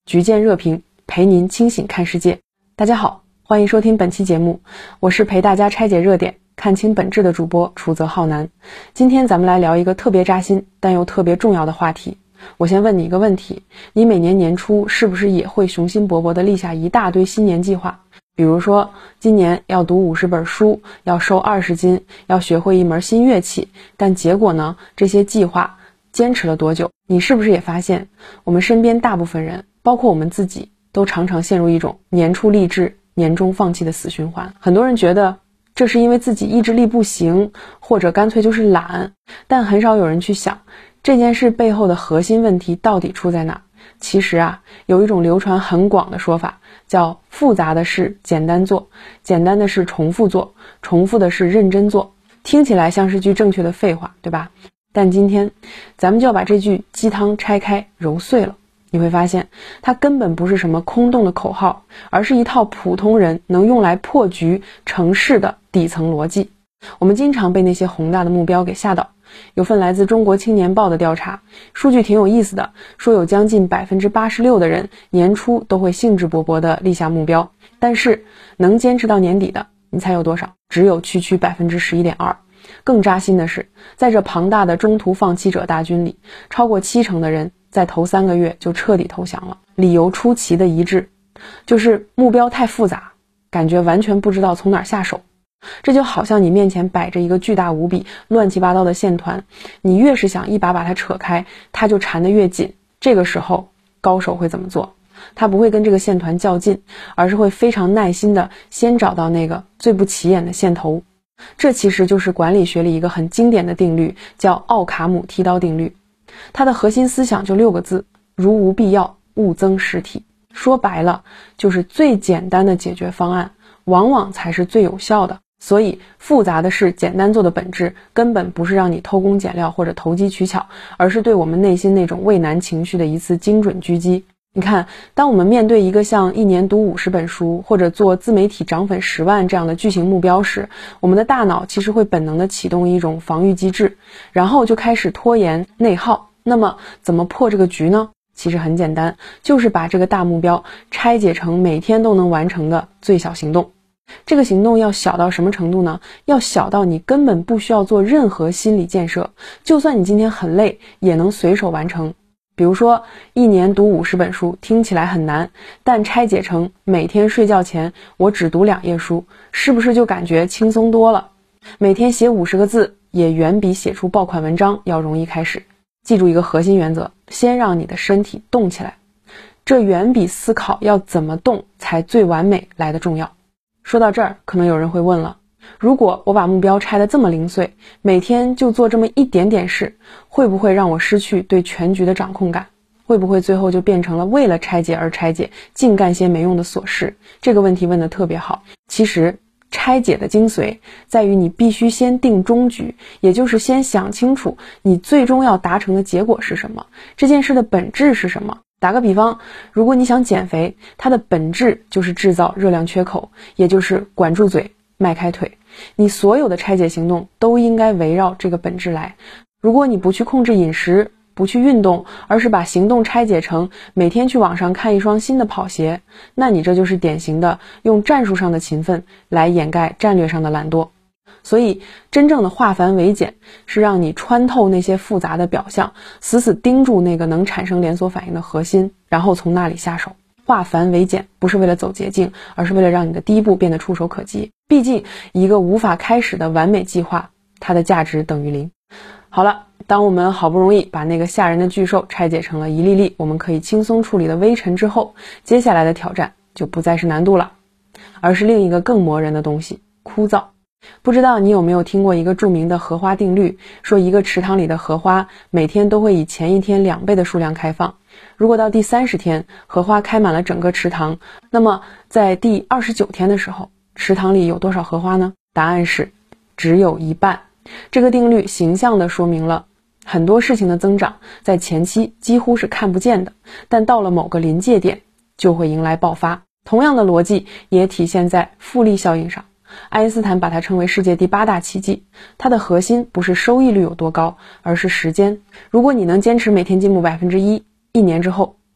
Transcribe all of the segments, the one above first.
局见热评，陪您清醒看世界。大家好，欢迎收听本期节目，我是陪大家拆解热点看清本质的主播楚泽浩南。今天咱们来聊一个特别扎心但又特别重要的话题。我先问你一个问题，你每年年初是不是也会雄心勃勃地立下一大堆新年计划？比如说今年要读50本书，要瘦20斤，要学会一门新乐器，但结果呢，这些计划坚持了多久？你是不是也发现我们身边大部分人，包括我们自己，都常常陷入一种年初励志年终放弃的死循环。很多人觉得这是因为自己意志力不行，或者干脆就是懒，但很少有人去想这件事背后的核心问题到底出在哪。其实有一种流传很广的说法，叫复杂的事简单做，简单的事重复做，重复的事认真做。听起来像是句正确的废话，对吧？但今天咱们就要把这句鸡汤拆开揉碎了，你会发现它根本不是什么空洞的口号，而是一套普通人能用来破局成事的底层逻辑。我们经常被那些宏大的目标给吓倒。有份来自中国青年报的调查，数据挺有意思的，说有将近86%的人年初都会兴致勃勃地立下目标，但是能坚持到年底的，你猜有多少？只有区区 11.2%。更扎心的是，在这庞大的中途放弃者大军里，超过70%的人在头3个月就彻底投降了。理由出奇的一致，就是目标太复杂，感觉完全不知道从哪儿下手。这就好像你面前摆着一个巨大无比乱七八糟的线团，你越是想一把它扯开，它就缠得越紧。这个时候高手会怎么做？他不会跟这个线团较劲，而是会非常耐心的先找到那个最不起眼的线头。这其实就是管理学里一个很经典的定律，叫奥卡姆剃刀定律。它的核心思想就6个字：如无必要，勿增实体。说白了，就是最简单的解决方案往往才是最有效的。所以复杂的事简单做的本质，根本不是让你偷工减料或者投机取巧，而是对我们内心那种畏难情绪的一次精准狙击。你看，当我们面对一个像一年读50本书，或者做自媒体涨粉10万这样的巨型目标时，我们的大脑其实会本能的启动一种防御机制，然后就开始拖延内耗。那么怎么破这个局呢？其实很简单，就是把这个大目标拆解成每天都能完成的最小行动。这个行动要小到什么程度呢？要小到你根本不需要做任何心理建设，就算你今天很累也能随手完成。比如说一年读50本书听起来很难，但拆解成每天睡觉前我只读2页书，是不是就感觉轻松多了？每天写50个字也远比写出爆款文章要容易开始。记住一个核心原则，先让你的身体动起来，这远比思考要怎么动才最完美来得重要。说到这儿，可能有人会问了，如果我把目标拆得这么零碎，每天就做这么一点点事，会不会让我失去对全局的掌控感？会不会最后就变成了为了拆解而拆解，净干些没用的琐事？这个问题问得特别好。其实拆解的精髓在于你必须先定终局，也就是先想清楚你最终要达成的结果是什么，这件事的本质是什么。打个比方，如果你想减肥，它的本质就是制造热量缺口，也就是管住嘴迈开腿。你所有的拆解行动都应该围绕这个本质来。如果你不去控制饮食，不去运动，而是把行动拆解成每天去网上看一双新的跑鞋，那你这就是典型的用战术上的勤奋来掩盖战略上的懒惰。所以真正的化繁为简，是让你穿透那些复杂的表象，死死盯住那个能产生连锁反应的核心，然后从那里下手。化繁为简不是为了走捷径，而是为了让你的第一步变得触手可及。毕竟一个无法开始的完美计划，它的价值等于0。好了，当我们好不容易把那个吓人的巨兽拆解成了一粒粒我们可以轻松处理的微尘之后，接下来的挑战就不再是难度了，而是另一个更磨人的东西——枯燥。不知道你有没有听过一个著名的荷花定律，说一个池塘里的荷花每天都会以前一天2倍的数量开放。如果到第30天荷花开满了整个池塘，那么在第29天的时候，池塘里有多少荷花呢？答案是只有1半。这个定律形象地说明了很多事情的增长在前期几乎是看不见的，但到了某个临界点就会迎来爆发。同样的逻辑也体现在复利效应上。爱因斯坦把它称为世界第8大奇迹，它的核心不是收益率有多高，而是时间。如果你能坚持每天进步1%，1年之后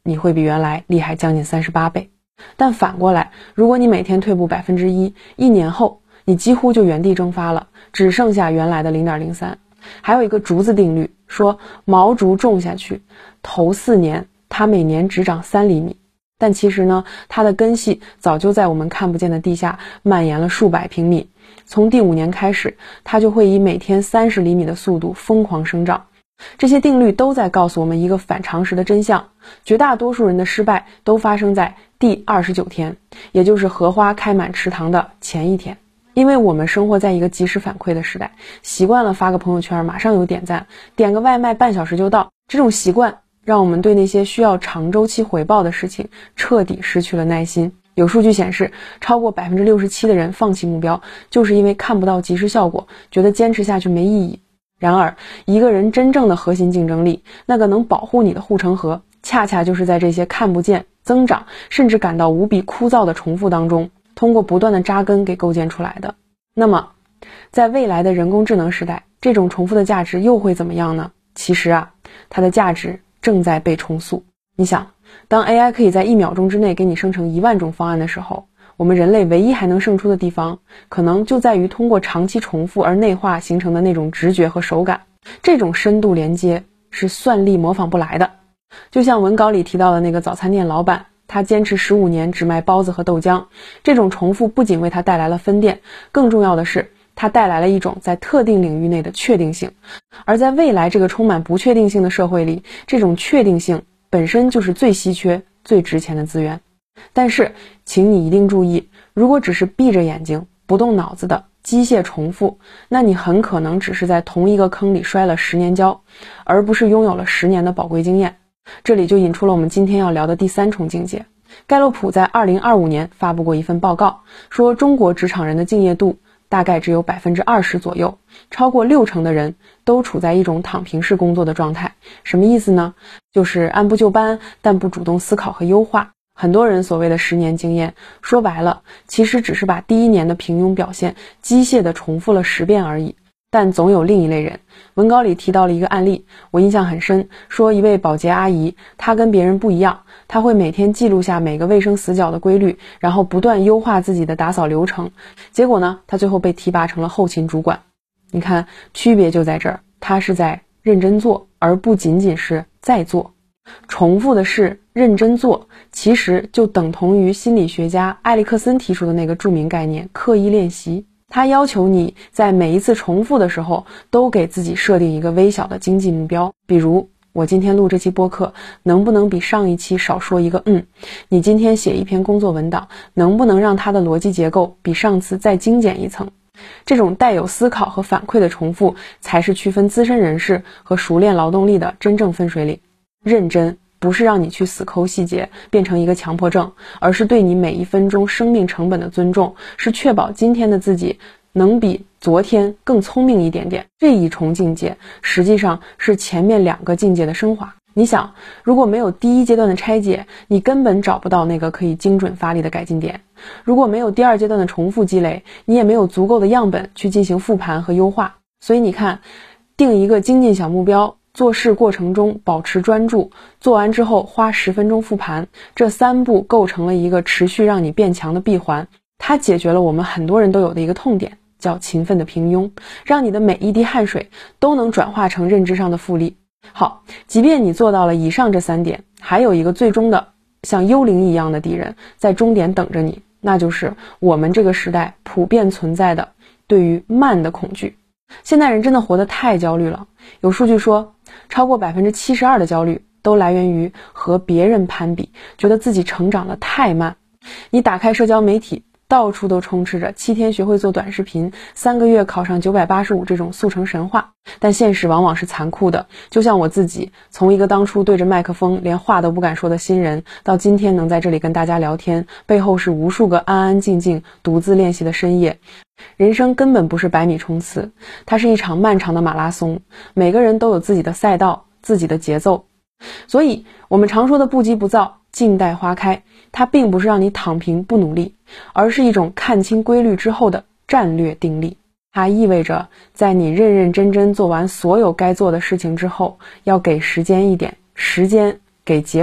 你会比原来厉害将近38倍。但反过来，如果你每天退步1%，1年后你几乎就原地蒸发了，只剩下原来的 0.03。 还有一个竹子定律，说毛竹种下去头4年它每年只长3厘米，但其实呢，它的根系早就在我们看不见的地下蔓延了数百平米，从第5年开始，它就会以每天30厘米的速度疯狂生长。这些定律都在告诉我们一个反常识的真相，绝大多数人的失败都发生在第29天，也就是荷花开满池塘的前一天。因为我们生活在一个及时反馈的时代，习惯了发个朋友圈马上有点赞，点个外卖半小时就到，这种习惯让我们对那些需要长周期回报的事情彻底失去了耐心。有数据显示，超过 67% 的人放弃目标，就是因为看不到及时效果，觉得坚持下去没意义。然而，一个人真正的核心竞争力，那个能保护你的护城河，恰恰就是在这些看不见、增长，甚至感到无比枯燥的重复当中，通过不断的扎根给构建出来的。那么，在未来的人工智能时代，这种重复的价值又会怎么样呢？其实啊，它的价值正在被重塑。你想，当 AI 可以在1秒钟之内给你生成1万种方案的时候，我们人类唯一还能胜出的地方，可能就在于通过长期重复而内化形成的那种直觉和手感。这种深度连接是算力模仿不来的。就像文稿里提到的那个早餐店老板，他坚持15年只卖包子和豆浆，这种重复不仅为他带来了分店，更重要的是它带来了一种在特定领域内的确定性。而在未来这个充满不确定性的社会里，这种确定性本身就是最稀缺、最值钱的资源。但是请你一定注意，如果只是闭着眼睛不动脑子的机械重复，那你很可能只是在同一个坑里摔了10年跤，而不是拥有了10年的宝贵经验。这里就引出了我们今天要聊的第3重境界。盖洛普在2025年发布过一份报告，说中国职场人的敬业度大概只有 20% 左右，超过60%的人都处在一种躺平式工作的状态。什么意思呢？就是按部就班，但不主动思考和优化。很多人所谓的10年经验，说白了，其实只是把第1年的平庸表现机械地重复了10遍而已。但总有另一类人，文稿里提到了一个案例，我印象很深，说一位保洁阿姨，她跟别人不一样，她会每天记录下每个卫生死角的规律，然后不断优化自己的打扫流程。结果呢，她最后被提拔成了后勤主管。你看，区别就在这儿，她是在认真做，而不仅仅是在做。重复的事，认真做，其实就等同于心理学家埃里克森提出的那个著名概念——刻意练习。他要求你在每一次重复的时候，都给自己设定一个微小的经济目标。比如，我今天录这期播客，能不能比上一期少说一个你今天写一篇工作文档，能不能让它的逻辑结构比上次再精简一层？这种带有思考和反馈的重复，才是区分资深人士和熟练劳动力的真正分水岭。认真不是让你去死抠细节变成一个强迫症，而是对你每1分钟生命成本的尊重，是确保今天的自己能比昨天更聪明一点点。这一重境界实际上是前面2个境界的升华。你想，如果没有第1阶段的拆解，你根本找不到那个可以精准发力的改进点；如果没有第2阶段的重复积累，你也没有足够的样本去进行复盘和优化。所以你看，定一个精进小目标，做事过程中保持专注，做完之后花10分钟复盘，这3步构成了一个持续让你变强的闭环。它解决了我们很多人都有的一个痛点，叫勤奋的平庸，让你的每一滴汗水都能转化成认知上的复利。好，即便你做到了以上这3点，还有一个最终的像幽灵一样的敌人在终点等着你，那就是我们这个时代普遍存在的对于慢的恐惧。现代人真的活得太焦虑了，有数据说，超过 72% 的焦虑都来源于和别人攀比，觉得自己成长得太慢。你打开社交媒体，到处都充斥着7天学会做短视频，3个月考上985这种速成神话。但现实往往是残酷的，就像我自己，从一个当初对着麦克风连话都不敢说的新人，到今天能在这里跟大家聊天，背后是无数个安安静静独自练习的深夜。人生根本不是100米冲刺，它是一场漫长的马拉松，每个人都有自己的赛道，自己的节奏。所以我们常说的不急不躁，静待花开，它并不是让你躺平不努力，而是一种看清规律之后的战略定力。它意味着在你认认真真做完所有该做的事情之后，要给时间一点，时间给结果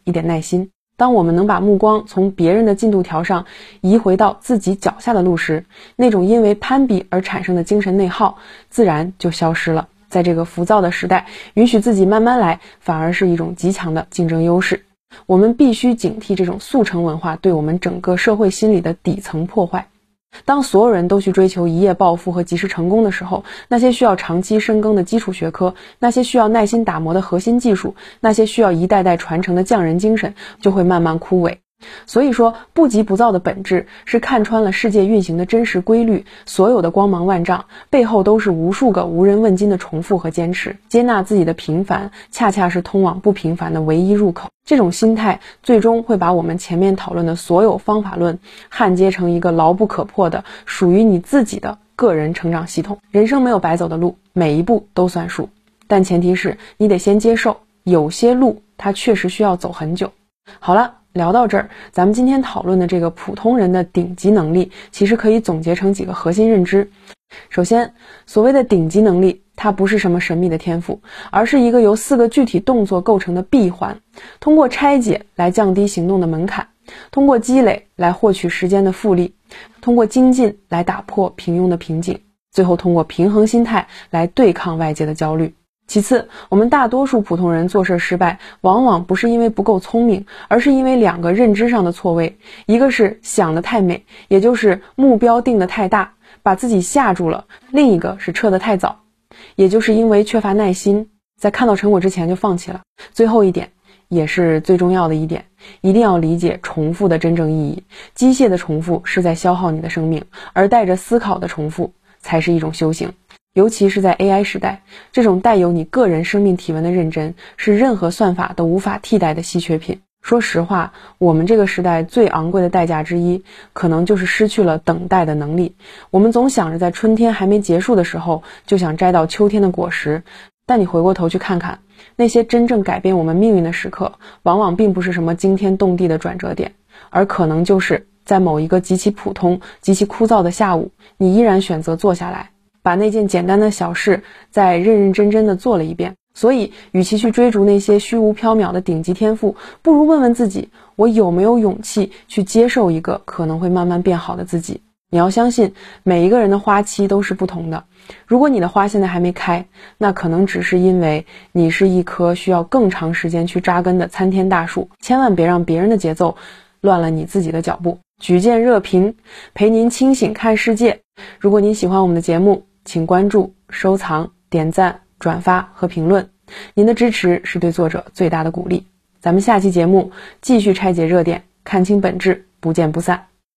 一点耐心。当我们能把目光从别人的进度条上移回到自己脚下的路时，那种因为攀比而产生的精神内耗自然就消失了。在这个浮躁的时代，允许自己慢慢来，反而是一种极强的竞争优势。我们必须警惕这种速成文化对我们整个社会心理的底层破坏。当所有人都去追求一夜暴富和及时成功的时候，那些需要长期深耕的基础学科，那些需要耐心打磨的核心技术，那些需要一代代传承的匠人精神就会慢慢枯萎。所以说，不急不躁的本质是看穿了世界运行的真实规律，所有的光芒万丈背后都是无数个无人问津的重复和坚持。接纳自己的平凡，恰恰是通往不平凡的唯一入口。这种心态最终会把我们前面讨论的所有方法论焊接成一个牢不可破的属于你自己的个人成长系统。人生没有白走的路，每一步都算数，但前提是你得先接受，有些路它确实需要走很久。好了，聊到这儿，咱们今天讨论的这个普通人的顶级能力，其实可以总结成几个核心认知。首先，所谓的顶级能力，它不是什么神秘的天赋，而是一个由4个具体动作构成的闭环，通过拆解来降低行动的门槛，通过积累来获取时间的复利，通过精进来打破平庸的瓶颈，最后通过平衡心态来对抗外界的焦虑。其次，我们大多数普通人做事失败，往往不是因为不够聪明，而是因为2个认知上的错位。一个是想得太美，也就是目标定得太大，把自己吓住了；另一个是撤得太早，也就是因为缺乏耐心，在看到成果之前就放弃了。最后一点，也是最重要的一点，一定要理解重复的真正意义。机械的重复是在消耗你的生命，而带着思考的重复才是一种修行。尤其是在 AI 时代，这种带有你个人生命体温的认真，是任何算法都无法替代的稀缺品。说实话，我们这个时代最昂贵的代价之一，可能就是失去了等待的能力。我们总想着在春天还没结束的时候，就想摘到秋天的果实，但你回过头去看看，那些真正改变我们命运的时刻，往往并不是什么惊天动地的转折点，而可能就是在某一个极其普通、极其枯燥的下午，你依然选择坐下来，把那件简单的小事再认认真真的做了一遍。所以与其去追逐那些虚无缥缈的顶级天赋，不如问问自己，我有没有勇气去接受一个可能会慢慢变好的自己。你要相信，每一个人的花期都是不同的。如果你的花现在还没开，那可能只是因为你是一棵需要更长时间去扎根的参天大树。千万别让别人的节奏乱了你自己的脚步。举荐热评，陪您清醒看世界。如果您喜欢我们的节目，请关注、收藏、点赞、转发和评论，您的支持是对作者最大的鼓励。咱们下期节目继续拆解热点，看清本质，不见不散。